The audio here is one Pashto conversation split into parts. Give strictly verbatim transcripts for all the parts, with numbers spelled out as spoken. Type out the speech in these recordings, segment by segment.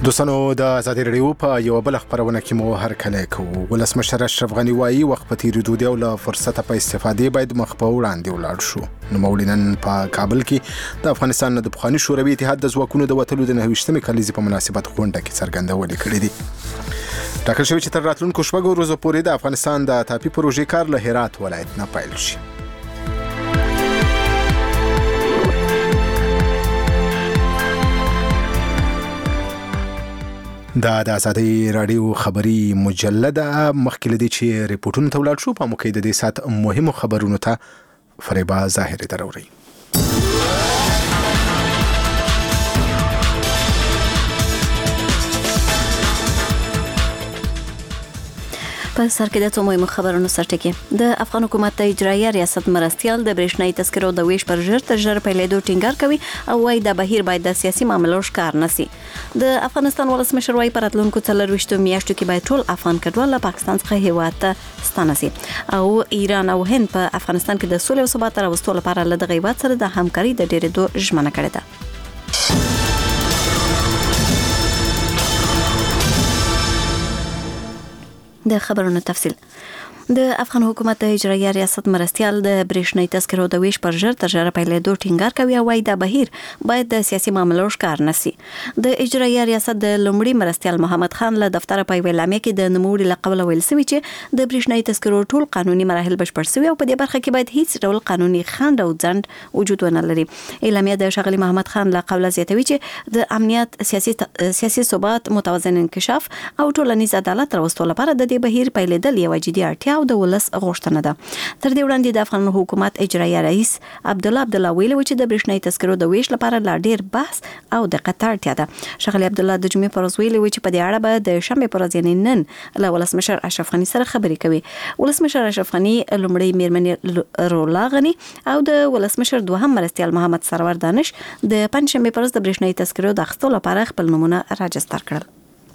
دوستانو د ازادي رادیو په یو بل خبرونه کې مو هر کله کوو. ولسمشر اشرف غنی وایي وخت په تیریدو دی او له فرصته په استفاده باید مخ په وړاندې ولاړ شو. نو مولینن په کابل کې د افغانستان د پخوانی شوروي اتحاد د ځواکونو د وټلو د نهویشتمې کلیزې په مناسبت غونډه کې څرګندونه کړې دي. ټاکل شوی چې تر راتلونکو شپږو ورځو پورې د افغانستان د ټاپي پروژې کار له هرات ولایت نه پیل شي. دا د ازادي رادیو خبری مجلده مخکې لدی چې ریپورتونه تولید شو په موقع د دې سات مهمو خبرونو ته فریبا ظاهری دروري. په سر کې د څو مهمو خبرونو سرټکی د افغان حکومت اجرایي ریاست مرستيال د برېښنايي تذکرو د ویش پر ژر تر ژره پیلېدو ټینګار کوي او وايي د بهیر باید د سیاسي معاملو ښکار نشي. د افغانستان ولسمشر وايي پر راتلونکو څلرويشتو میاشتو کې باید ټول افغان کډوال له پاکستان څخه هیواد ته ستانه شي او ایران او هند په افغانستان کې د سولې او ثبات راوستلو لپاره له دغه هیواد سره د همکاري د ډیرېدو ژمنه کړې ده. د خبرونو تفصیل. د افغان حکومت اجرایي ریاست مرستيال د برېښنايي تذکرو د ویش پر ژر تر ژره پیلېدو ټینګار کوي او وايي د بهیر باید د سیاسي معاملو ښکار نشي. د اجرایي ریاست د لومړي مرستيال محمد خان له دفتر په ویلامه کې د نموړي لقب ویل سوي چې د برېښنايي تذکرو ټول قانوني مراحل بشپړ شوي او په دې برخه کې باید هیڅ ډول قانوني خنډ او ځنډ وجود ونه لري. اعلامیه د شغلي محمد خان له قوله زیاتوي چې د امنیت سیاسي سیاسي ثبات متوازن انکشاف او ټولنیز عدالت راوستلو لپاره د دې بهیر پیلېدل یو جدي اړتیا او د ولس غوښتنه ده. تر دې وړاندې د افغان حکومت اجرایي رئیس عبد الله عبد الله ویلي چې د برېښنايي تذکرو د ویش لپاره لا ډیر بحث او دقت اړتیا ده. شغلی عبد الله د جمعې پر ورځ ویلي چې په دې اړه به د شنبې پر ورځ یعنې نن له ولسمشر اشرف غنی سره خبرې کوي. ولسمشر اشرف غنی لومړی میرمن رولا غنی او د ولسمشر دوهم مرستيال محمد سرور دانش د پنځشنبې پر ورځ د برېښنايي تذکرو د اخیستلو لپاره خپل نمونه راجستر کړل.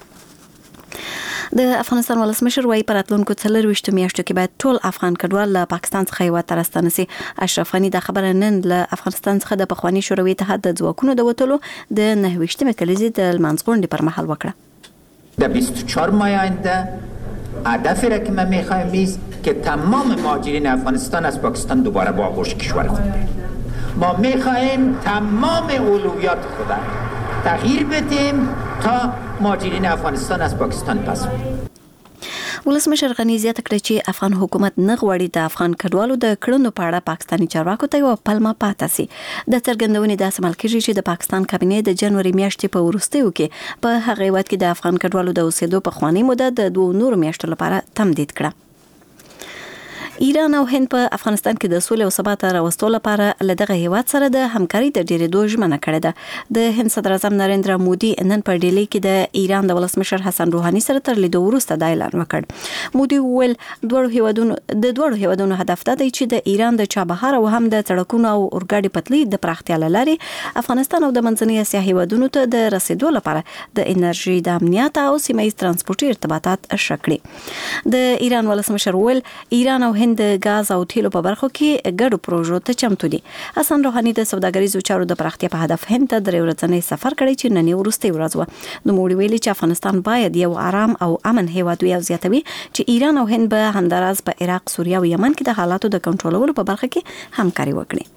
د افغانستان ولسمشر وايي پر راتلونکو څلرويشتو میاشتو کې باید ټول افغان کډوال له پاکستان څخه هیواد ته راستانه شي. اشرف غنی د خبره نن له افغانستان څخه د پخوانی شوروي اتحاد د ځواکونو د وټلو د نهویشتمې کلیزې د لمانځغونډې پر مهال وکړه. در بیست و چهار ماه آینده هدفی را که ما میخوایم است که تمام مهاجرین افغانستان از پاکستان دوباره با آغوش کشور خود بریم. ما میخوایم تمام اولویات خود تغییر بدیم تا مهاجرین افغانستان از پاکستان پس بریم. ولسمشر غنی زیاته کړه چې افغان حکومت نه غواړي د افغان کډوالو د کړنو په اړه پاکستاني چارواکو ته یو پلمه پاتې شي. د څرګندونې د عمل کېږي چې د پاکستان کابینه د جنوري میاشتې په وروستیو کې په هغه وخت کې د افغان کډوالو د اوسېدو په خواني موده د دوه نورو میاشتو لپاره تمدید کړه. ایران او هند په افغانستان کې د سولې او ثبات راوستلو لپاره له دغه هیواد سره د همکاري د ډیرېدو ژمنه کړې ده. د هند صدر اعظم نریندرا مودي نن په ډیلی کې د ایران د ولسمشر حسن روحاني سره تر لیدو وروسته دا اعلان وکړ. مودي وویل دوه هیوادونو د دوه هیوادونو هدف دا دی چې د ایران د چابهار او هم د سړکونو او اورګاډي پټلۍ د پراختیا لارې افغانستان او د منځنۍ اسیا هیوادونو ته د رسیدو لپاره د انرژي د امنیت او سیمه ایز ترانسپورتي ارتباطات شکړي. د ایران ولسمشر وویل ایران او د غاز او تیلو په برخو کې ګډو پروژو ته چمتو دي. حسن روحاني د سوداګریزو چارو د پراختیا په هدف هند ته درې ورځنی سفر کړی چې نن وروستي ورځ و. نو موږ ویلي چې افغانستان باید یو آرام او امن هیواد وي او زیاتوي چې ایران او هند به همداراز په عراق، سوریه او یمن کې د حالاتو د کنټرولولو په برخه کې همکاري وکړي.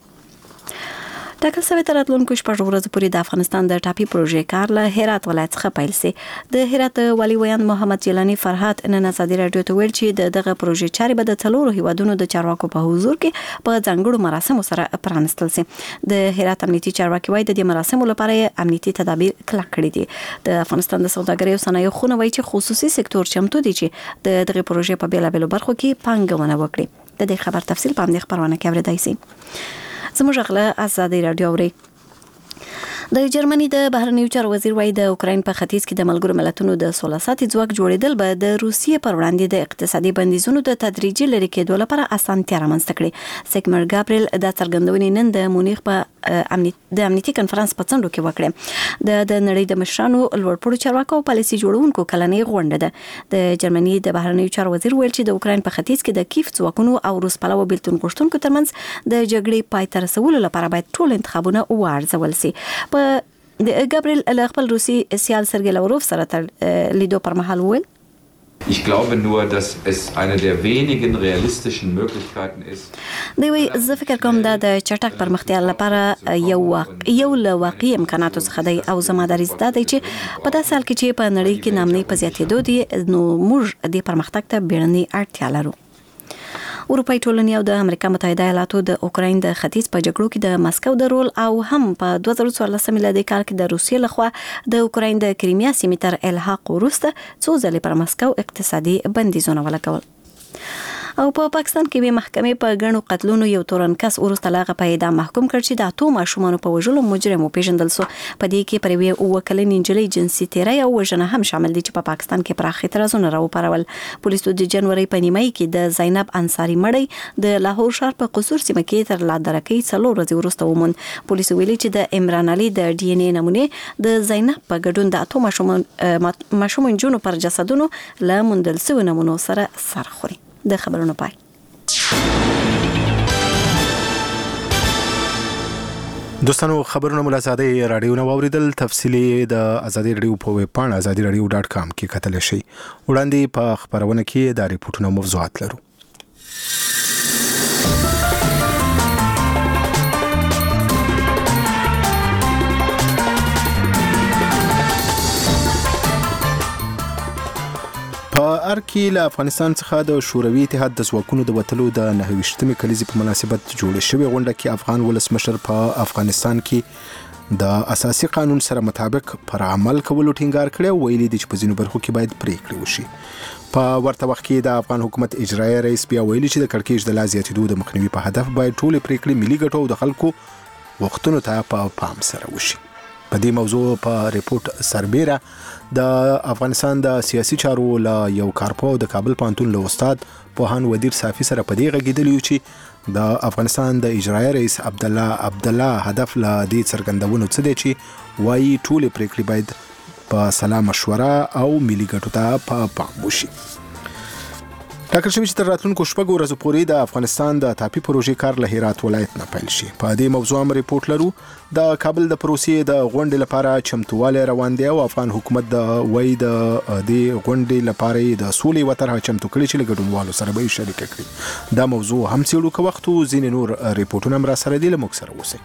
ټاکل شوی تر راتلونکو شپږ ورځې پورې د افغانستان د ټاپي پروژې کار له هرات ولایت څخه پیل شي. د هرات والی ویاند محمد جیلانی فرحات نن ازادي رادیو ته ویل چې د دغه پروژې چارې به د څلورو هیوادونو د چارواکو په حضور کې په ځانګړو مراسمو سره پرانستل شي. د هرات امنیتي چارواکي وايي د دې مراسمو لپاره امنیتي تدابیر کلک کړي دي. د افغانستان د سوداګرۍ او صنایعو خونه وايي چې خصوصي سکتور چمتو دي چې د دغه پروژې په بیلابېلو برخو کې پانګونه وکړي. د دې خبر تفصیل په همدې خبرونه کې اورېدای شئ. زموږ غله ازادي رادیو اوري. د جرمني د بهرنیو چارو وزیر وايي د اوکراین په ختیځ کې د ملګرو ملتونو د سوله ساتي ځواک جوړېدل به د روسیې پر وړاندې د اقتصادي بندیزونو د تدریجي لرې کېدو لپاره اسانتیا رامنځته کړي. سیګمر ګابریل د څرګندونې نن د مونیخ په د امنیتي کنفرانس په څنډو کې وکړه. د د نړۍ د مشرانو لوړپوړو چارواکو او پالیسي جوړونکو کلنۍ غونډه ده. د جرمني د بهرنیو چارو وزیر ویل چې د اوکراین په ختیځ کې د کیف ځواکونو او روس پلوه بیلتون غوښتونکو ترمنځ د جګړې پای ته رسولو لپاره باید ټول انتخابونه وارزول شي. په د ګابریل خپل روسي سیال سرګی لاوروف سره تر لیدو پر مهال وویل Ich glaube nur, dass es eine der wenigen realistischen Möglichkeiten ist. دوی زه فکر کوم دا د چټک پرمختیا لپاره یو یو له واقعي امکاناتو څخه دی او زما دریځ دا دی چې په داسې حال کې چې په نړۍ کې نامنۍ په زیاتېدو دي نو موږ د پرمختګ ته بیړنۍ اړتیا لرو. اروپای ټولنې او د امریکا متحده ایالاتو د اوکراین د ختیځ په جګړو کې د مسکو د رول او هم په دوه زره څوارلس میلادي کال کې د روسیې لخوا د اوکراین د کریمیا سیمې تر الحاق وروسته څو ځلې پر مسکو اقتصادي بندیزونه ولګول. او په پا پاکستان کې به محکمې په غنو قتلونو یو تورن کس ورسته لاغه په اعدام محکوم کړ چې د اتو ماشومان په وژلو مجرم وپیژندل سو. په دې کې پرې یو وکلنې نجلۍ جنسي تیری او وژنه هم شامل دي چې په پا پاکستان کې پراخ اعتراضونه راوپارول. پولیسو د جنوري په نیمایي کې د زینب انصاری مړی د لاهور ښار په قصور سیمه کې تر لادرکۍ څلور ورځې وروسته وموند. پولیسو ویلي چې د عمران علي د ډي ان اي نمونه د زینب په ګډون د اتو ماشومان ماشومان جنونو پر جسدونو له موندل شویو نمونو سره سر خوري. د خبرونو پای. دوستانو خبرونه مو له ازادي رادیو نه واوریدل. تفصیلی د ازادي رادیو په ویب پاڼه ازادي رادیو ډاټ کام کې کتلی شئ. وړاندې په خبرونه کې د ریپورتونو موضوعات لرو. په ارکی له افغانستان څخه د شوروي اتحاد د ځواکونو د وتلو د نهه ویشتمې کلیزې په مناسبت جوړې شوې غونډه کې افغان ولسمشر په افغانستان کې د اساسي قانون سره مطابق پر عمل کولو ټینګار کړی او ویلي دي چې په ځینو برخو کې باید پریکړې وشي. په ورته وخت کې د افغان حکومت اجرایي رئیس بیا ویلي چې د کړکېچ د لا زیاتېدو د مخنیوي په هدف باید ټولې پریکړې ملي ګټو او د خلکو وختونو ته په پام سره وشي. په دې موضوع په ریپورت سربیره د افغانستان د سیاسي چارو له یو کارپو د کابل پوهنتون له استاد پوهان ودیر صافي سره په دې غږېدلی چې د افغانستان د اجرایي رئیس عبدالله عبدالله هدف له دې څرګندونو څه دی چې وایي ټولې پریکړې باید په سلا مشوره او ملي ګټو ته په پام وشي. ټاکل شوی چې تر راتلونکو شپږو ورځو پورې د افغانستان د ټاپي پروژې کار له هرات ولایت نه پیل شي. په دې موضوع هم ریپورت لرو. د کابل د پروسې د غونډې لپاره چمتووالی روان دی او افغان حکومت د وای د دې غونډې لپاره د سولې و طرحه چمتو کړي چې له ګډونوالو سره به یې شریکه کړي. دا موضوع هم څېړو که وخت و ځینې نور ریپورټونه هم را سره دي. له موږ سره اوسئ.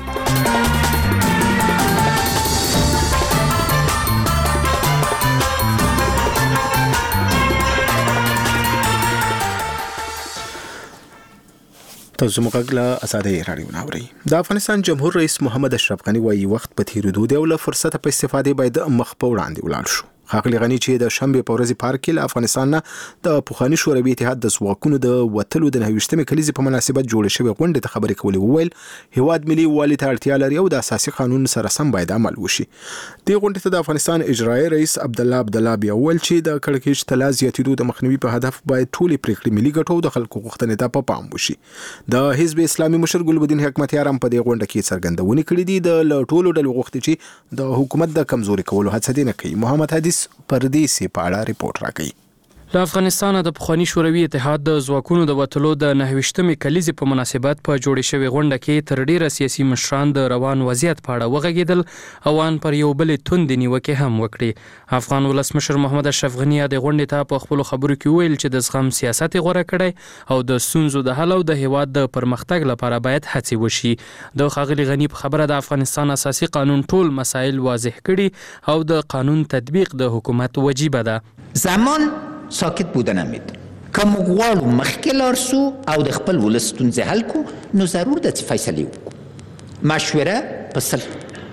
تاسو موږ له ازادي رادیو نه اورئ. د افغانستان جمهور رئیس محمد اشرف غنی وايي وخت په تیریدو دی او له فرصت په استفادې باید مخ په وړاندې ولاړ شو. ښاغلي غنی چې د شنبې په ورځ پارک کې له افغانستان نه د پخواني شوروي اتحاد د ځواکونو د وتلو د نهه ویشتمې کلیزې په مناسبت جوړې شوې غونډې ته خبرې کولې وویل هیواد ملي والي ته اړتیا لري او د اساسي قانون سره سم باید عمل وشي. دې غونډې ته د افغانستان اجرایي رئیس عبدالله عبدالله بیا وویل چې د کړکېچ ته لا زیاتېدو د مخنیوي په هدف باید ټولې پریکړې ملي ګټو او د خلکو غوښتنې ته په پام وشي. د حزب اسلامي مشر ګلبدین حکمتیار هم په دې غونډه کې څرګندونې کړې دي. د له ټولو ډلو غوښتي چې د حکومت د کمزوري کولو هڅه دې نه کوي. محمد حدیث پردیسي په اړه ریپورت راکوي. له افغانستان د پخواني شوروي اتحاد د ځواکونو د وتلو د نهه ویشتمې کلیزې په مناسبت په جوړې شوې غونډه کې تر ډیره سیاسي مشران د روان وضعیت په اړه وغږېدل او ان پر یو بل توندې نیوکې هم وکړي. افغان ولسمشر محمد اشرف غنی د غونډې ته په خپلو خبرو کې ویل چې د زغم سیاست غوره کړی او د ستونزو د حل او د هیواد د پرمختګ لپاره باید هڅې وشي. د ښاغلي غنی په خبره د افغانستان اساسي قانون ټول مسایل واضح کړي او د قانون تطبیق د حکومت وجیبه ده. زمان ساکت بودن امید که موږ غواړو مخکې لاړ سو او د خپل ولس ستونزې حل کړو نو ضرور ده چې فیصلې وکړو. مشوره په سل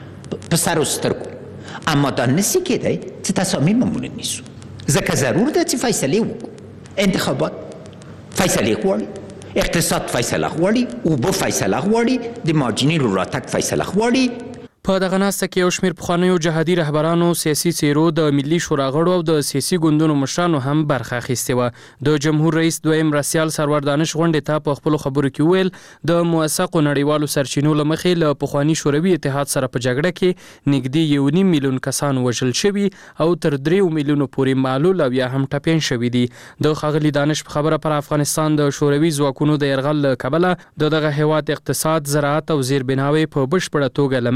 په سر او سترګو اما دا نشي کېدی چې تصامیممون نیسو ځکه ضرور ده چې فیصلې وکړو. انتخابات فیصلې غواړي، اقتصاد فیصله غواړي، اوبه فیصله غواړي، د مهاجرینو راتګ فیصله غواړي. په دغه ناسته کې یو شمېر پخوانیو جهادي رهبرانو، سیاسي څیرو، د ملي شورا غړو او د سیاسي ګوندونو مشرانو هم برخه اخیستې وه. د جمهور رئیس دویم مرستیال سرور دانش غونډې ته په خپلو خبرو کې ویل د موثقو نړیوالو سرچینو له مخې له پخواني شوروي اتحاد سره په جګړه کې نږدې یو نیم میلیون کسان وژل شوي او تر دریو میلیونو پورې معلول او یا هم ټپیان شوي دي. د ښاغلي دانش په خبره پر افغانستان د شوروي ځواکونو د یرغل له کبله د دغه هیواد اقتصاد، زراعت او زیربناوې په بشپړه توګه له منځه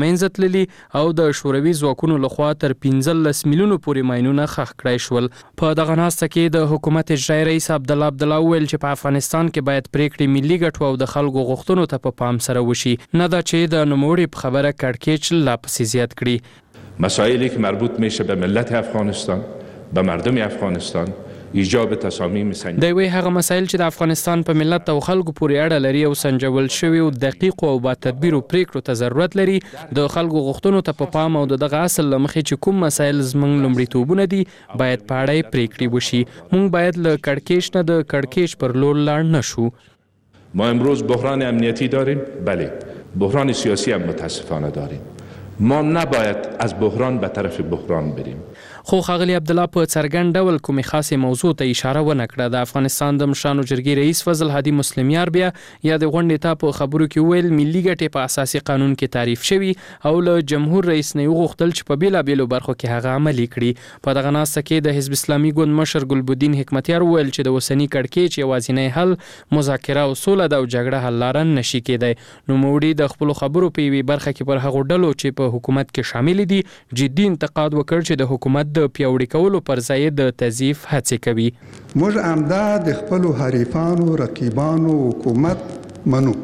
تللي او د شوروي ځواکونو لخوا تر پنځلس میلیونو پورې ماینونه ښخ کړای شول. په دغه ناسته کې د حکومت اجرایي رئیس عبدالله عبدالله وویل چې په افغانستان کې باید پریکړې ملي ګټو او د خلکو غوښتنو ته په پام سره وشي، نه دا چې د نوموړي په خبره کړکېچ لا پسې زیات کړي. مسائلی که مربوط میشه به ملت افغانستان، به مردم افغانستان، ایجاب تصامیم سنجیده. د وی هغه مسایل چې د افغانستان په ملت او خلکو پورې اړه لري او سنجول شوی او دقیق او با تدبیر او پریکړو ته ضرورت لري، د خلکو غوښتنو ته په پام او دغه اصل لمخې چې کوم مسایل زموږ لومړیتوبونه دي باید په اړه پریکړې وشي. موږ باید له کړکېچ نه د کړکېچ پر لور لاړ نشو. ما امروز بحران امنیتی داریم، بله، بحران سیاسی هم متاسفانه داریم. ما نباید از بحران به طرف بحران بریم. خو ښاغلي عبدالله په څرګند ډول کومې خاصې موضوع ته اشاره ونه کړه. د افغانستان د مشرانو جرګې رئیس فضل هادي مسلمیار بیا یا د غونډې ته په خبرو کې ویل ملي ګټې په اساسي قانون کې تعریف شوي او له جمهور رئیس نه وغوښتل چې په بیلابیلو برخو کې هغه عملي کړي. په دغه ناسته کې د حزب اسلامي ګوند مشر ګلبدین حکمتیار وویل چې د اوسني کړکېچ یوازینی حل مذاکره او سوله ده او جګړه حل لاره نشي کېدی. نوموړي د خپلو خبرو په یوې برخه کې پر هغو ډلو چې په حکومت کې شامل دي جدي انتقاد وکړ چې د حکومت د پیاوړي کولو پر ځای د تضعیف هڅې کوي. موږ همدا د خپلو حریفانو رقیبانو حکومت منو،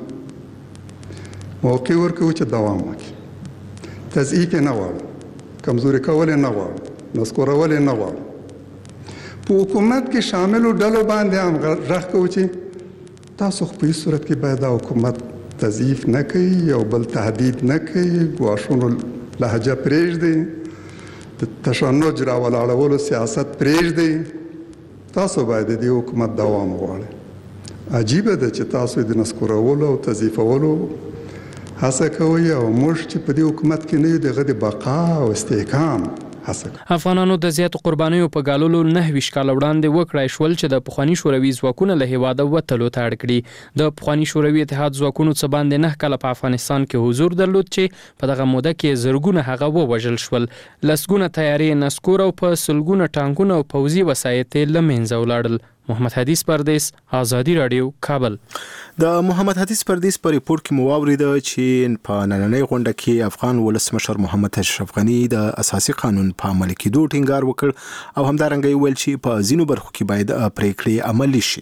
موقع ورکوو چې دوام وکړي، تضعیف یې نه غواړو، کمزوري کول یې نه غواړو، نسکورول یې نه غواړو. په حکومت کې شاملو ډلو باندې هم غږ کوو چې تاسو خو په هیڅ صورت کې باید دا حکومت تضعیف نه کوي، یو بل تهدید نه کوي، ګواښونو لهجه پرېږدئ، د تشنج راولاړولو سیاست پرېږدئ، تاسو باید د دې حکومت دوام وغواړئ. عجیبه ده چې تاسو د نسکورولو او تضعیفولو هڅه کوئ او موږ چې په دې حکومت کې نه یو د هغه د بقا او استحکام هڅه کوو. افغانانو د زیاتو قربانیو په ګاللو نهه ویشت کاله وړاندې وکړای شول چې د پخواني شوروي ځواکونه له هېواده وتلو ته اړ کړي. د پخواني شوروي اتحاد ځواکونو څه باندې نهه کاله په افغانستان کې حضور درلود چې په دغه موده کې زرګونه هغه ووژل شول، لسګونه تیارې نسکور او په سلګونه ټانکونه او پوځي وسایط یې له منځه ولاړل. محمد حدیث پردیس، آزادي راډیو، کابل. د محمد حدیث پردیس په ریپورت کې مو واوریده چې په نننۍ غونډه کې افغان ولسمشر محمد اشرف غنی د اساسي قانون په عملي کېدو ټینګار وکړ او همدارنګه یې ویل چې په ځینو برخو کې باید پریکړې عملي شي.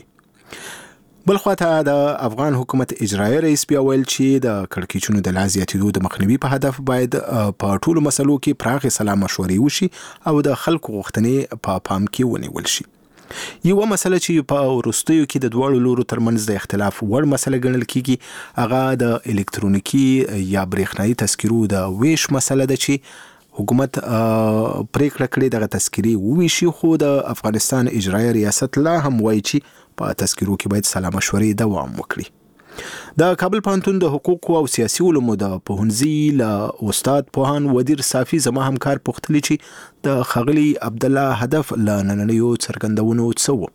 بل خواته د افغان حکومت اجرایي رئیس بیا ویل چې د کړکېچونو د لا زیاتېدو د مخنیوي په هدف باید په ټولو مسلو کې پراخې سلا مشورې وشي او د خلکو غوښتنې په پام کې ونیول شي. یو مسله چې په وروستیو کې د دواړو لورو ترمنځ د اختلاف وړ مسله ګڼل کیږي هغه د الکترونیکي یا برېښنایي تذکرو د ویش مسله ده چې حکومت پریکړه کړې دغه تذکرې وویشي، خو د افغانستان اجرایي ریاست لا هم وایي چې په تذکرو کې باید سلا مشورې دوام وکړي. د کابل پوهنتون د حقوقو او سیاسي علومو د پوهنځي له استاد پوهان ودیر صافي زما همکار پوښتلي چې د ښاغلي عبدالله هدف له نننیو څرګندونو څه و.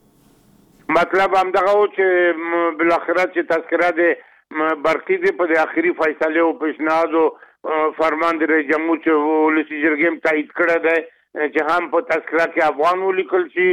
مطلب همدغه و چې بالاخره چې تذکره د برقي دی په د آخري فیصلې او پیشنهاد او فرمان د رئیس جمهور چې ولسي جرګې هم تایید کړی دی چې هم په تذکره کې افغان ولیکل شي،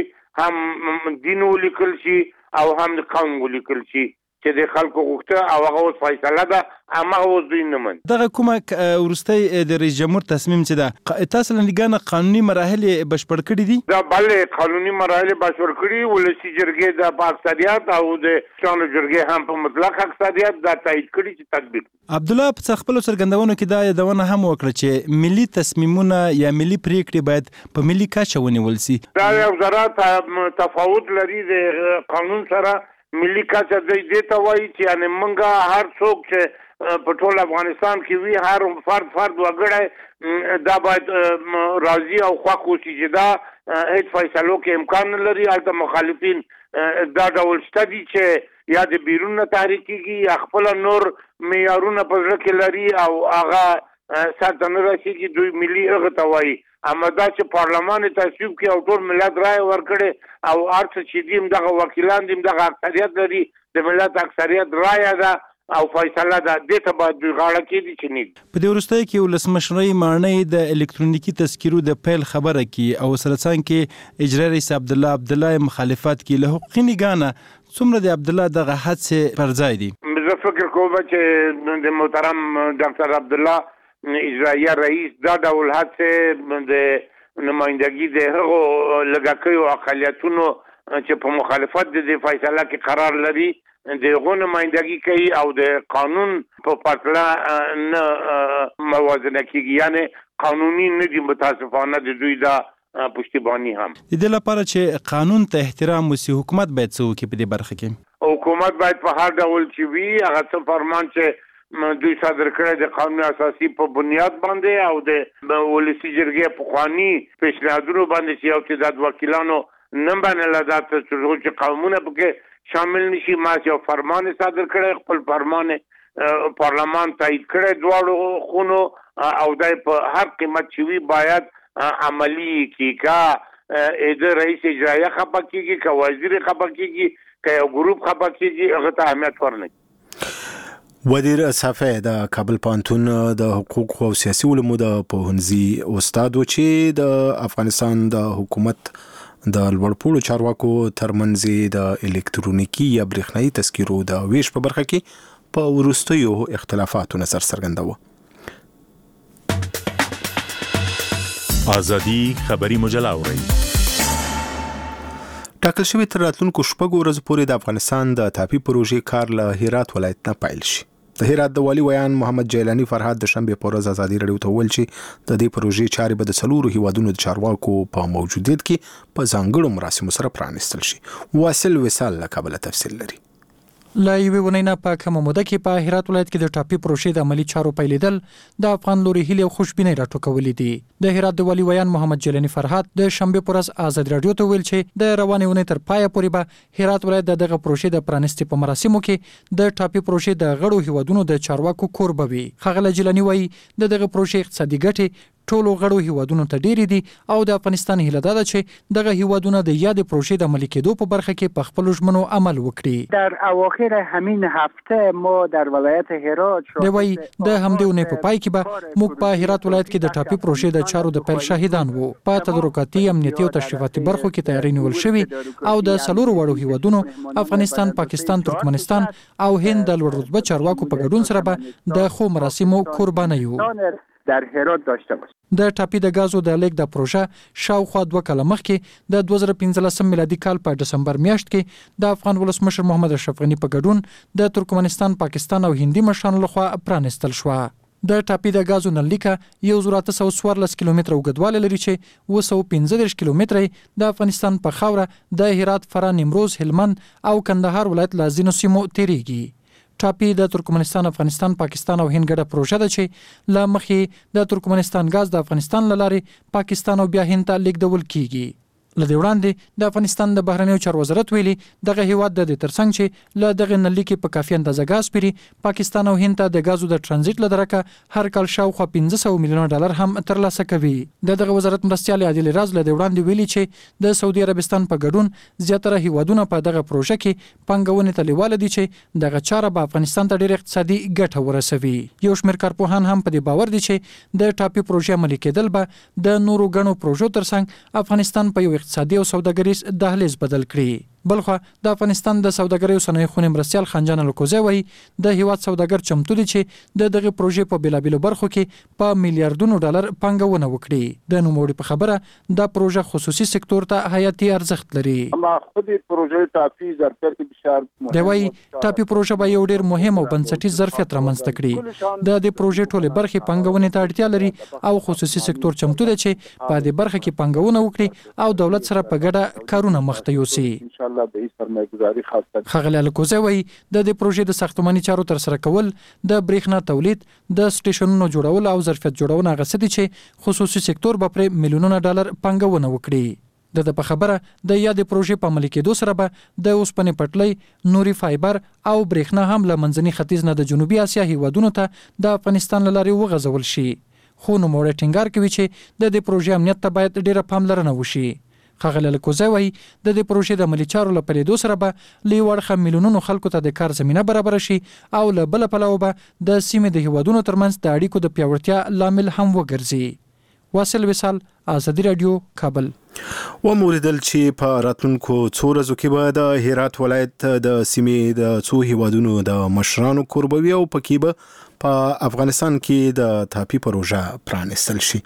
هم دین ولیکل شي او هم د قوم ولیکل شي چې د خلکو غوښته او هغه اوس فیصله ده، هماغه اوس دوی نه مني. دغه کومه وروستی د رئیس جمهور تصمیم چې ده تاسو لنډیګانه قانوني مراحل بشپړ کړي دي؟ دا بلې قانوني مراحل بشپړ کړي، ولسي جرګې د په اکثریت او د مشرانو جرګې هم په مطلق اکثریت دا تایید کړي چې تطبیق. عبدالله په خپلو څرګندونو کې دا یادونه هم وکړه چې ملي تصمیمونه یا ملي پریکړې باید په ملي کچه ونیول شي. دا یو ذره تفاوت لري د قانون سره. ملي کچه دې ته وایي چې یعنې موږ هر څوک چې په ټول افغانستان کې وي، هر فرد فرد وګړی دا باید راضي او خوښ اوسي چې دا هیڅ فیصلو کې امکان نه لري. هلته مخالفین دا ډول شته دي چې یا د بیرون نه تحریک کېږي یا خپله نور معیارونه په زړه کې لري او هغه سرته نه رسېږي. دوی ملي هغه ته وایي. اما دا چې پارلمان تصویب کړي او ټول ملت رایه ورکړي او هر څه چې دي همدغه وکیلان دي همدغه اکثریت لري، د ملت اکثریت رایه ده او فیصله ده، دې ته باید دوی غاړه کېږدي چې نه. په دې وروستیو کې ولسمشرۍ ماڼۍ د الکترونیکي تذکرو د پیل خبره کوي او سره څنګ کې اجرایي رئیس عبدالله عبدالله مخالفت کوي. له حقوقي نګانه څومره د عبدالله دغه حدسې پر ځای دي؟ زه فکر کوم چې د محترم ډاکټر عبدالله اجرایه رئیس دا ډول هڅې د نمائندګي د هغو لږکیو اقلیتونو چې په مخالفت د فیصله کې قرار لري د هغو نمائندګي کوي او د قانون په پرتله نه موازنه کیږي، یعنی قانوني نه دي متاسفانه د دوی دا پشتیبانی هم. د دې لپاره چې قانون ته احترام وسی حکومت باید څه وکړي په دې برخه کې؟ حکومت باید په هر ډول چې وي هغه څه فرمان چې دوی صادر کړی د قانون اساسي په بنیاد باندې او د ولسي جرګې پخواني پیشنهادونو باندې چې یو تعداد وکیلانو نه منله دا چې قومونه پکې شامل نشي، ما یو فرمان صادر کړی، خپل فرمان پارلمان تایید کړی دواړو خونو او دا په هر قیمت چې وي باید عملی کی کا د رئیس اجرایه خبر کیږي که وزیر خبر کیږي که یو ګروپ خبر کیږي هغه ته اهمیت ورنه. وزیر صافی د کابل پوهنتون د حقوق او سیاسي علومو د پوهنځي استاد و چې د افغانستان د حکومت د لوړپوړو چارواکو ترمنځ د الکترونیکي یا برېښنایي تذکیرو د ویش په برخه کې په وروستیو اختلافاتو نظر څرګنداوه. آزادی خبری مجله اورئ. ټاکل شوی تر راتلونکو شپږو ورځو پورې د افغانستان د ټاپي پروژې کار له هرات ولایت نه پیل شي. د هرات د والي ویان محمد جیلانی فرهاد د شنبې په ورځ ازادي راډیو ته وویل چې د دې پروژې چارې به د څلورو هیوادونو د چارواکو په موجودیت کې په ځانګړو مراسمو سره پرانیستل شي. واصل وصال له کابل تفصیل لري. لا یوې ونې نه په کومه موده کې په هرات ولایت کې د ټاپي پروژې د عملي چارو پیلېدل د افغان لوري هیلې او خوشبینۍ راټوکولې دي. د هرات د والي ویان محمد جیلانی فرهاد د شنبې په ورځ ازادي راډیو ته ویل چې د روانې ونې تر پایه پورې به هرات ولایت د دغه پروژې د پرانیستي په مراسمو کې د ټاپي پروژې د غړو هیوادونو د چارواکو کور به وي. ښاغلی جیلانی وایي د دغه پروژې اقتصادي ګټې ټولو غړو هیوادونو ته ډېرې دي او د افغانستان هیله ده چې دغه هیوادونه د یاد پروژې د عملي کېدو په برخه کې په خپلو ژمنو عمل وکړي. در اواخر همین هفته ما در ولایت هرات دی وایي د همدې اونۍ په پای کې به موږ په هرات ولایت کې د ټاپي پروژې د چارو د پیل شاهدان وو. په تدارکاتي، امنیتي او تشریفاتي برخو کې تیاری نیول شوي او د څلورو وړو هیوادونو افغانستان، پاکستان، ترکمنستان او هند د لوړ رتبه چارواکو په ګډون سره به د خو مراسمو قرباني یو. در هرات داشته باشه. د ټاپي د غازو د لیک د پروژه شاوخوا دوه کاله مخکې د دوه زره پنځلسم میلادي کال په ډسمبر میاشت کې د افغان ولسمشر محمد اشرف غني په ګډون د ترکمنستان، پاکستان او هندي مشرانو لخوا پرانیستل شوه. د ټاپي د غازو نلیکه یو زر اته سوه څوارلس کیلومتره اوږدوالی لري چې اوه سوه پنځه دېرش کیلومتره د افغانستان په خاوره د هرات، فراه، نیمروز، هلمند او کندهار ولایت له ځینو سیمو تیریږي. ټاپي د ترکمنستان، افغانستان، پاکستان او هند ګډه پروژه ده چې له مخې د ترکمنستان غاز د افغانستان له لارې پاکستان او بیا هند ته لیږدول کیږي. له دې وړاندې د افغانستان د بهرنیو چارو وزارت ویلي دغه هیواد د دې ترڅنګ چې له دغه نلیکې په کافي اندازه غاز پیري، پاکستان او هند ته د غازو د ترانزیت له درکه هر کال شاوخوا پنځه سوه میلیونه ډالر هم ترلاسه کوي. د دغه وزارت مرستیال عادل راز له دې وړاندې ویلي چې د سعودي عربستان په ګډون زیاتره هیوادونه په دغه پروژه کې پانګونې ته لیواله دي چې دغه چاره به افغانستان ته ډېر اقتصادي ګټه ورسوي. یو شمېر کارپوهان هم په دې باور دي چې د ټاپي پروژې عملي کېدل به د نورو ګڼو پروژو ترڅنګ افغانستان په یو اقتصادي او سوداګریز دهلیز بدل کړي. بلخوا د افغانستان د سوداګرۍ او صنایع خونې مرستیال خنجان الکوزی وایي د هیواد سوداګر چمتو دي چې د دغه پروژې په بیلابیلو برخو کې په میلیارډونو ډالر پانګونه وکړي. د نوموړي په خبره دا پروژه خصوصي سکتور ته حیاتي ارزښت لري. ما خود پروژه ټاپي ظرفیت بسیار مهم دی وایي ټاپي پروژه به یو ډېر مهم او بنسټیز ظرفیت رامنځته کړي. د دې پروژې ټولې برخې پانګونې ته اړتیا لري او خصوصي سکتور چمتو دی چې په دې برخه کې پانګونه وکړي او دولت سره په ګډه کارونه مخ ته یوسي. ښاغلی الکوزی وایي د دې پروژې د ساختماني چارو ترسره کول، د برېښنا تولید، د سټیشنونو جوړول او ظرفیت جوړونه هغه څه دي چې خصوصي سکتور به پرې میلیونونه ډالر پانګونه وکړي. د ده په خبره د یادې پروژې په عملي کېدو سره به د اوسپنې پټلۍ، نوري فایبر او برېښنا هم له منځني ختیځ نه د جنوبي اسیا هیوادونو ته د افغانستان له لارې وغځول شي. خو نوموړی ټینګار کوي چې د دې پروژې امنیت ته باید ډېره پاملرنه وشي. ښاغلی الکوزی وایي د دې پروژې د عملي چارو له پیلېدو سره به له یو اړخه میلیونونو خلکو ته د کار زمینه برابره شي او له بله پلوه به د سیمې د هیوادونو ترمنځ د اړیکو د پیاوړتیا لامل هم وګرځي. واصل وصال، ازادي راډیو، کابل. و موریدل چې په راتلونکو څو ورځو کې به د هرات ولایت د سیمې د څو هیوادونو د مشرانو کوربوي او پکې به په افغانستان کې د تاپي پروژه پرانستل شي.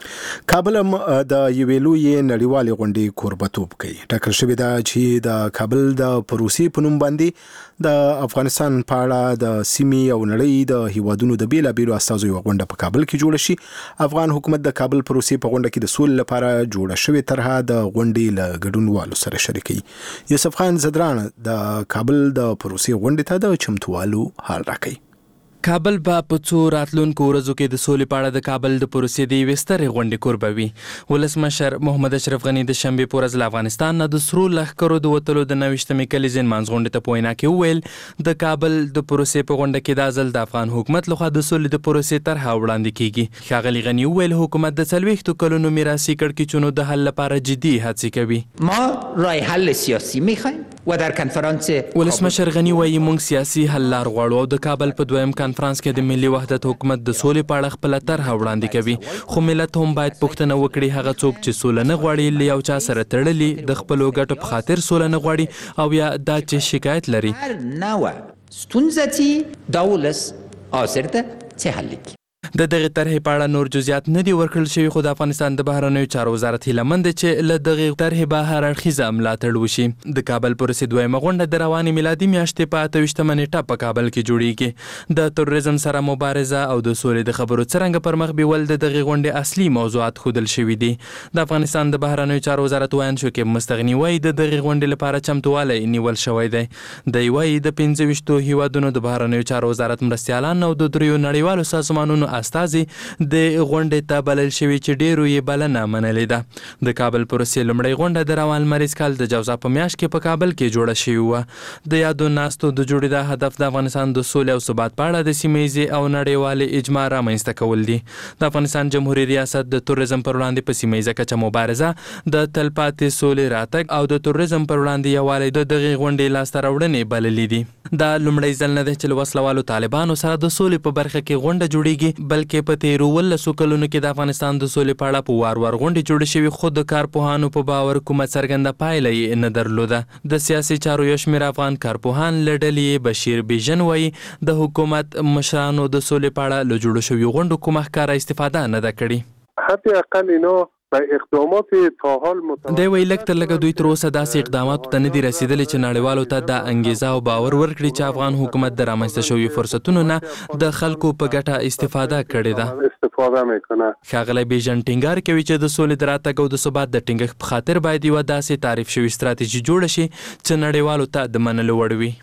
کابل هم د یوې لویې نړیوالې غونډې کوربتوب کوي. ټاکل شوې ده چې د کابل د پروسې په نوم باندې د افغانستان په اړه د سیمې او نړۍ د هیوادونو د بیلابیلو استازو یوه غونډه په کابل کې جوړه شي. افغان حکومت د کابل پروسې په غونډه کې د سولې لپاره جوړه شوې طرحه د غونډې له ګډونوالو سره شریکوي. یوسف خان زدران د کابل د پروسې غونډې ته د چمتووالو حال راکوي. کابل به په څو راتلونکو ورځو کې د سولې په اړه د کابل د پروسې د یوې سترې غونډې کوربوي. ولسمشر محمد اشرف غني د شنبې په ورځ له افغانستان نه د سرو لښکرو د وتلو د نویشتمې کلیزې نمانځ غونډې ته په وینا کې وویل د کابل د پروسې په غونډه کې دا ځل د افغان حکومت لخوا د سولې د پروسې طرحه وړاندې کیږي. ښاغلي غني وویل حکومت د څلوېښتو کلونو میراثي کړکېچونو د حل لپاره جدي هڅې کوي. ما راه حل سیاسي میخوایم و در کنفرانس ولسمشر غني وایي موږ سیاسي حل لار غواړو او د کابل په دویم کنفرانس کې د ملي وحدت حکومت د سولې په اړه خپله طرحه وړاندې کوي. خو ملت هم باید پوښتنه وکړي هغه څوک چې سوله نه غواړي له یو چا سره تړلي د خپلو ګټو په خاطر سوله نه غواړي او یا دا چې شکایت لري هر نوع ستونزه چې دا ولس حاضر ده چې حل کړي. د دغه طرحې په اړه نور جزئیات نه دي ورکړل شوي خو د افغانستان د بهرنیو چارو وزارت هیله مند دی چې له دغې طرحې به هر اړخیزه ملاتړ وشي. د کابل پروسې دویمه غونډه د روانې میلادي میاشتې په اته ویشتمه نیټه په کابل کې جوړیږي. د تروریزم سره مبارزه او د سولې د خبرو څرنګه پر مخ بیول د دغې غونډې اصلي موضوعات ښودل شوي دي. د افغانستان د بهرنیو چارو وزارت ویان شکیب مستغني وایي د دغې غونډې لپاره چمتووالی نیول شوی دی. دی وایي د پنځه ویشتو هیوادونو د بهرنیو چارو وزارت مرستیالان او د دریو نړیوالو سازمانونو استازي د غونډې ته بلل شوي چې ډیرو یې بلنه منلې ده. د کابل پروسې لومړۍ غونډه د روان لمریز کال د جوزا په میاشت کې په کابل کې جوړه شوې وه. د یادو ناستو د جوړېدا هدف د افغانستان د سولې او ثبات په اړه د سیمهیزې او نړیوالې اجماع رامنځته کول دي. د افغانستان جمهوریت ریاست د تروریزم پر وړاندې په سیمهیزه کچه مبارزه د تلپاتې سولې راتګ او د تروریزم پر وړاندې یووالی د دغې غونډې لاسته راوړنې بللې دي. دا لومړی ځل نه دی چې له وسلوالو طالبانو سره د سولې په برخه کې غونډه جوړیږي بلکې په تیرو ولسو کلونو کې د افغانستان د سولې په اړه په وار وار غونډې جوړې شوي خو د کارپوهانو په باور کومه څرګنده پایله یې نه درلوده. د سیاسي چارو یو شمېر افغان کارپوهان له ډلې بشیر بیژن وایي د حکومت مشرانو د سولې په اړه له جوړو شویو غونډو کومه ښکاره استفاده نه ده کړې. حتی اقل اینا اقدامات تا حال دی وی لږ تر لږه دوی تر اوسه داسې اقداماتو ته نه دي رسیدلي چې نړیوالو ته دا انګیزه او باور ورکړي چې افغان حکومت د رامنځته شویو فرصتونو نه د خلکو په ګټه استفاده کړې ده. استفاده میکنه. ښاغلی بیژن ټینګار کوي چې د سولې د راتګ او د ثبات د ټینګښت په خاطر باید یوه داسې تعریف شوې ستراتیژي جوړه شي چې نړیوالو ته د منلو وړ وي.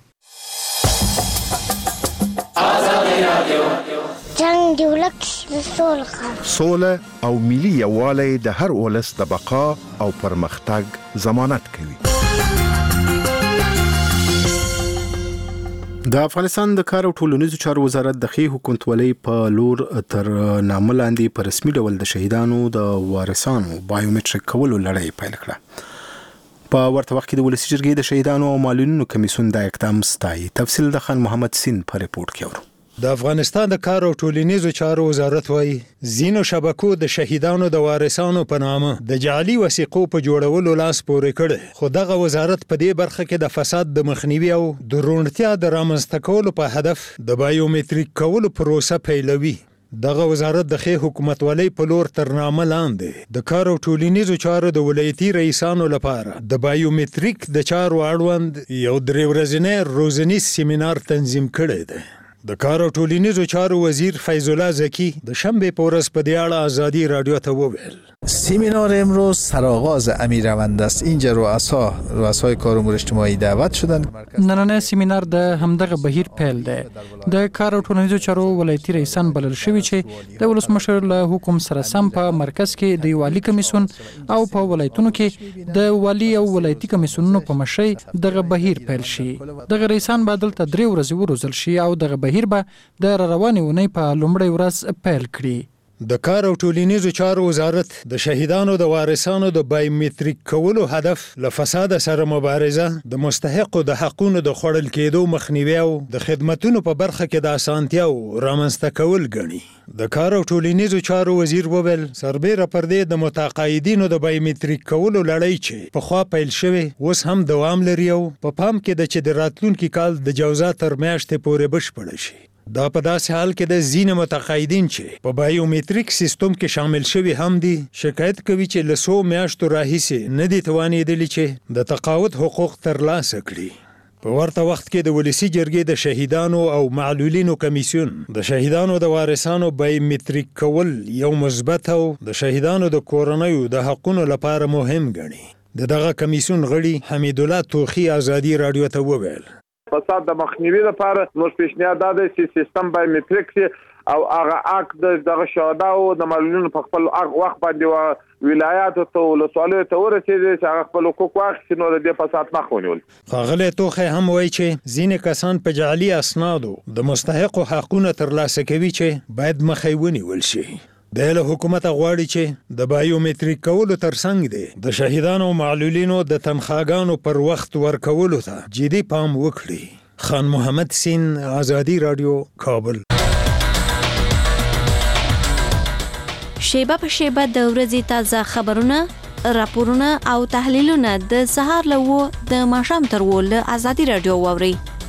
جنگ دی ولک د سولې سوله او ملي یووالی د هر ولس د بقا او پرمختګ ضمانت کوي. د افغانستان د کار او ټولنیزو چارو وزارت د ښې حکومتولۍ په لور تر نامه لاندې په رسمي ډول د شهیدانو د وارثانو بایومټریک کولو لړۍ پیل کړه. په ورته وخت کې د ولسي جرګې د شهیدانو او معلولینو کمیسیون دا اقدام ستایي. تفصیل د خان محمد سین په ریپورت کې اورو. د افغانستان د کار او ټولنیزو چارو وزارت وایي ځینو شبکو د شهیدانو د وارثانو په نامه د جعلي وثیقو په جوړولو لاس پورې کړی خو دغه وزارت په دې برخه کې د فساد د مخنیوي او د روڼتیا د رامنځته کولو په هدف د بایومټریک کولو پروسه پیلوي. دغه وزارت د ښې حکومتولۍ په لور تر نامه لاندې د کار او ټولنیزو چارو د ولایتي رئیسانو لپاره د بایومټریک د چارو اړوند یو درې ورځنی روزنیز سیمینار تنظیم کړی دی. د کار او ټولنیزو چارو وزیر فیض الله زکی د شنبه په ورځ په دې اړه آزادی رادیو ته وویل سیمینار امروز سرآغاز امیر روند است. اینجا رؤسا رؤسای کار امور اجتماعی دعوت شدند. نننی سیمینار د همدغه بهیر پیل دی. د کار او ټولنیزو چارو ولایتي رئیسان بلل شوي چې د ولسمشر له حکم سره سم په مرکز کې د والي کمیسیون او په ولایتونو کې د والي او ولایتي کمیسیونونو په مشرۍ دغه بهیر پیل شي. دغه رئیسان به دلته درې ورځې وروزل شي او دغه بهیر به د روانې اونۍ په لومړۍ ورځ پیل کړي. د کار او ټولنیزو چارو وزارت د شهیدانو د وارثانو د بایومټریک کولو هدف له فساد سره مبارزه، د مستحقو د حقونو د خوړل کېدو مخنیوي او د خدماتو په برخه کې د اسانتیاو رامنځته کول ګڼي. د کار او ټولنیزو چارو وزیر وویل سربیره پر دې د متقاعدینو د بایومټریک کولو لړۍ چې په خوا پیل شوی اوس هم دوام لري او په پام کې د چې د راتلونکي کال د جوزا تر میاشتې پورې بشپړ شي. دا په داسې حال کې د ځینې متقاعدین چې په بایومټریک سیستم کې شامل شوي هم دي شکایت کوي چې له څو میاشتو راهیسې نه دي توانېدلي چې د تقاعد حقوق ترلاسه کړي. په ورته وخت کې د ولسی جرګې د شهیدانو او معلولینو کمیسیون د شهیدانو د وارثانو بایومټریک کول یو مثبت او د شهیدانو د کورنیو د حقونو لپاره مهم ګڼي. د دغه کمیسیون غړي حمید الله توخی ازادي رادیو ته وویل فساد د مخنیوي لپاره نو پیشنهاد ده چې سیستم بایومټریک او هغه اک دغه شهدا او د معلولینو په خپل وخت باندې ولایات ته ولسوالیو ته ورسېږي چې هغه خپل حقوق واخلي نو د دې فساد مخ ونیول. ښاغلی توخی هم وایي چې ځینې کسان په جعلي اسنادو د مستحقو حقونه ترلاسه کوي چې باید مخه یې ونیول شي. د له حکومت غواړي چې د بایومټریک کولو ترڅنګ دی د شهیدانو او معلولینو د تنخواګانو پر وخت ورکولو ته جدي پام وکړي. خان محمد سین، ازادي رادیو، کابل. شیبه په شیبه د ورځې تازه خبرونه، راپورونه او تحلیلونه د سهار له و د ماښام تر و له ازادي رادیو واورئ.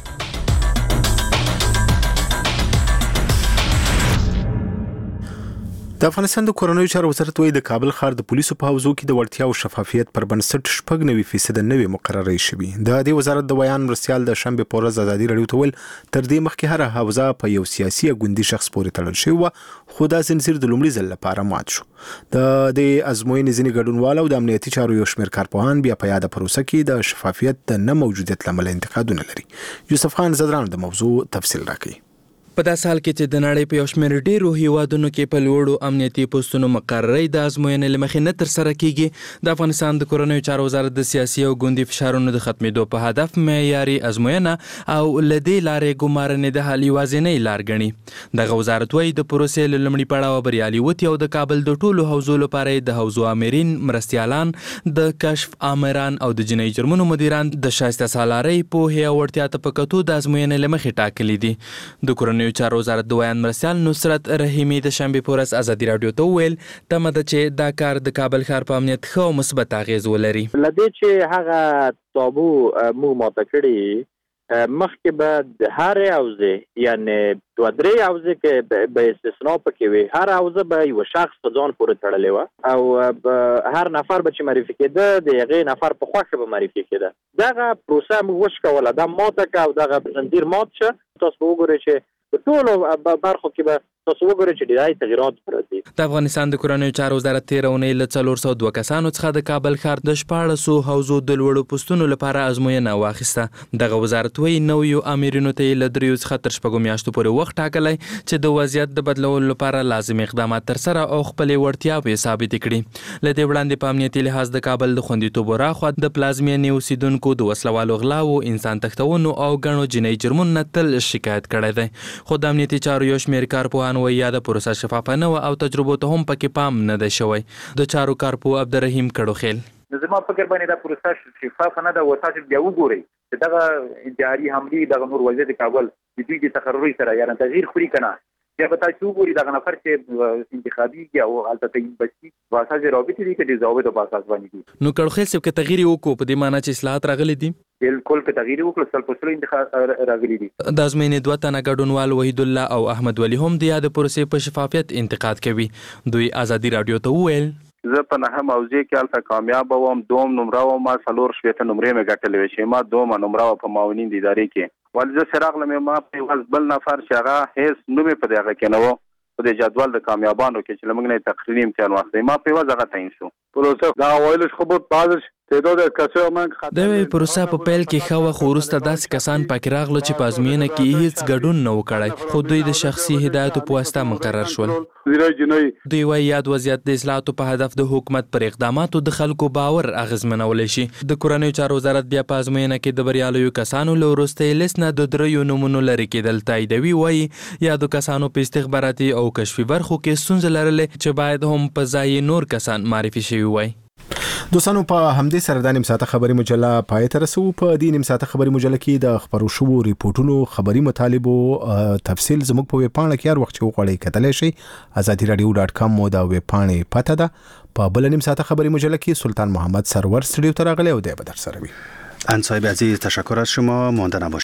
د افغانستان د کورنیو چارو وزارت وايي د کابل ښار د پولیسو په حوزو کې د وړتیا او شفافیت پر بنسټ شپږ نوي فیصد نوي مقررې شوي. د دې وزارت د بیان مرستیال د شنبه په ورځ ازادي رادیو ته ویل تر دې مخکې هر حوزه په یو سیاسي ګوندي شخص پورې تړل شوی و، خو دا زنجیر د لومړي ځل لپاره مات شو. د دې ازموینې ځینې ګډونوال او د امنیتي چارو یو شمېر کارپوهان بیا په یاده پروسه کې د شفافیت د نه موجودیت له امله انتقادونه لري. یوسف خان زدران د موضوع تفصیل راکوي. په داسې حال کې چې د نړۍ په یو شمېر ډېرو هیوادونو کې په لوړو امنیتي پوستونو مقررې د ازموینې له مخې نه ترسره کیږي، د افغانستان د کورنیو چارو وزارت د سیاسي او ګوندي فشارونو د ختمېدو په هدف معیاري ازموینه او له دې لارې ګمارنې د حل یوازینۍ لار ګڼي. دغه وزارت وایي د پروسې له لومړي پړاوه بریالي وتي او د کابل د ټولو حوزو لپاره د حوزو امرین، مرستیالان، د کشف آمران او د جنایي جرمونو مدیران د شایسته سالارۍ، پوهې او وړتیا ته په کتو د ازموینې له مخې ټاکلي دي. د کورنیو چارو وزارت د بیان مرستیال نصرت رحیمي د شنبه په ورځ ازادي رادیو ته وویل تمه ده چې دا کار د کابل ښار په امنیت ښه او مثبت اغېز ولري. لدې چې هغه تابو مو ماته کړي مخکې به د هر حوزې یعنی دوه درې حوزې کې به استثنا پکې وي، هر حوزه به یو شخص په ځان پورې تړلې وه او هر نفر به چې معرفي کېده د هغې نفر په خوښه به معرفي کېده. دغه پروسه موږ وشکوله، دا ماته که او دغه زنځیر مات شه. تاسو به وګورئ چې په ټولو برخو کې به تاسو وګورئ چې ډېری تغیرات راځي. د افغانستان د کورنیو چارو وزارت تېره اونۍ له څلور سوه دوه کسانو څخه د کابل ښار د شپاړسو حوزو د لوړو پوستونو لپاره ازموینه واخیسته. دغه وزارت وایي نویو امرینو ته یې له دریو څخه تر شپږو میاشتو پورې وخت ټاکلی چې د وضعیت د بدلولو لپاره لازم اقدامات ترسره او خپلې وړتیاوې ثابتې کړي. له دې وړاندې په امنیتي لحاظ د کابل د خوندیتوب راخوا د پلازمینې اوسیدونکو د وسلوالو غلاو، انسان تښتونو او ګڼو جنایي جرمونو نه تل شکایت کړی دی، خو د امنیتي چارو یو شمېر کارپوهان وایي یاده پروسه شفافه نه وه او تجربو ته هم پکې پام نه دی شوی. د چارو کارپوه عبدالرحیم کړوخیل زما فکر باندې دا پروسه شفافه نه ده او تاسو بیا وګورئ چې دغه انتحاري حملې دغه نور وضعیت کابل د دوی د تقرري سره یعنې تغییر خوري که نه، بیا به تاسو وګورئ دغه نفر چې انتخابي او هلته تعیین بشي په اساس رابطې دي که د ضوابطو په اساس باندې دي. نو کړوخیل صاحب که تغییر وکړو په دې معنی چې اصلاحات راغلي دي؟ بالکل که تغییر وکړو سل په سلو انتخاب راغلي دي. د ازموینې دوه تنه ګډونوال وحید الله او احمد ولی هم د یادې پروسې په شفافیت انتقاد کوي. دوی ازادي رادیو ته وویل زه په نهم موضوع کې هلته کامیاب وم، دوم نمره وم، ما څلور شپېته نمرې مې ګټلې وې چې ما دومه نمره وه په معاونین د ادارې کې. ولې زه چې راغلم ما په یوازې بل نفر چې هغه هېڅ نوم یې په دې هغه کې نه و په دې جدول د کامیابانو کې چې له موږ نه یې تقریري امتحان واخلئ، ما په یوازې هغه تعیین شو. پروسه دا اوایلش خو بود بعضش تعداد کسان من د پروسه په پیل کې ښه وه خو وروسته داسې کسان پکې راغلو چې په ازموینه کې هیڅ ګډون نه و کړی خو دوی د شخصي هدایتو په واسطه مقرر شول. دوی وایي یاد وضعیت د اصلاحاتو په هدف د حکومت پر اقداماتو د خلکو باور اغېزمنولی شي. د کورنیو چارو وزارت بیا په ازموینه کې د بریالیو کسانو له وروستي لیست نه د دریو نومونو لرې کېدل تاییدوي. وایي یادو کسانو په استخباراتي او کشفي برخو کې ستونزې لرلې چې باید هم په ځای نور کسان معرفي شوي وای. دوستانو په همدې سره د نیم ساعته خبري مجله پای ته رسو. په دې نیم ساعته خبري مجله کې د خبرو شوو ریپورتونو خبري مطالبو تفصیل زموږ په ویب پاڼه کې هر وخت چې وغواړئ کتلی شئ. ازادي رادیو ډاټ کام مو د ویب پاڼې پته ده. په بل نیم ساعته خبري مجله کې سلطان محمد سرور استودیو ته راغلی او دی به در سره وي. ان صاحب عزیز تشکر از شما. مانده نباشید.